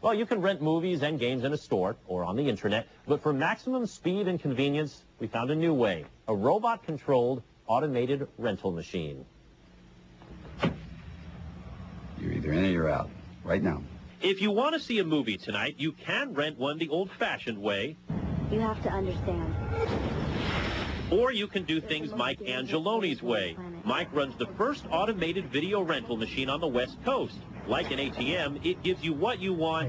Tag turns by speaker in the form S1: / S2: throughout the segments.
S1: Well, you can rent movies and games in a store or on the internet, but for maximum speed and convenience, we found a new way, a robot-controlled automated rental machine.
S2: You're either in or you're out, right now.
S1: If you want to see a movie tonight, you can rent one the old-fashioned way.
S3: You have to understand.
S1: Or you can do things Mike Angeloni's way. Mike runs the first automated video rental machine on the West Coast. Like an ATM, it gives you what you want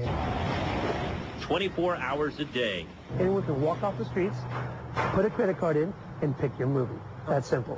S1: 24 hours a day.
S4: Anyone can walk off the streets, put a credit card in, and pick your movie. That's simple.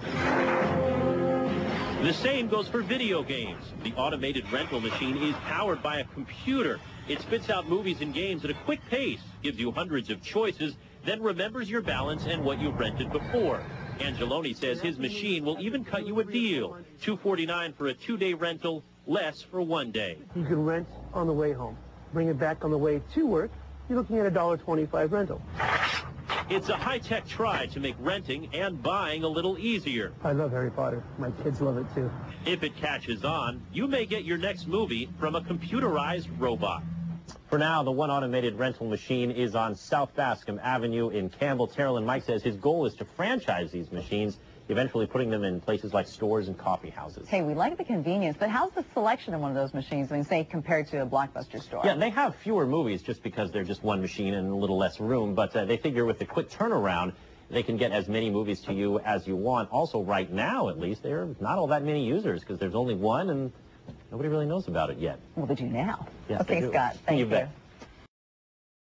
S1: The same goes for video games. The automated rental machine is powered by a computer. It spits out movies and games at a quick pace, gives you hundreds of choices, then remembers your balance and what you've rented before. Angeloni says his machine will even cut you a deal. $249 for a 2-day rental, less for 1 day.
S4: You can rent on the way home. Bring it back on the way to work. You're looking at a $1.25 rental.
S1: It's a high-tech try to make renting and buying a little easier.
S4: I love Harry Potter. My kids love it too.
S1: If it catches on, you may get your next movie from a computerized robot. For now, the one automated rental machine is on South Bascom Avenue in Campbell. Terrell and Mike says his goal is to franchise these machines, eventually putting them in places like stores and coffee houses.
S5: Hey, we like the convenience, but how's the selection of one of those machines, I mean, say, compared to a Blockbuster store?
S1: Yeah, they have fewer movies just because they're just one machine and a little less room, but they figure with the quick turnaround, they can get as many movies to you as you want. Also, right now, at least, there are not all that many users because there's only one and nobody really knows about it yet.
S5: Well, they do now.
S1: Yes,
S5: okay, Scott, thank you.
S1: Bet.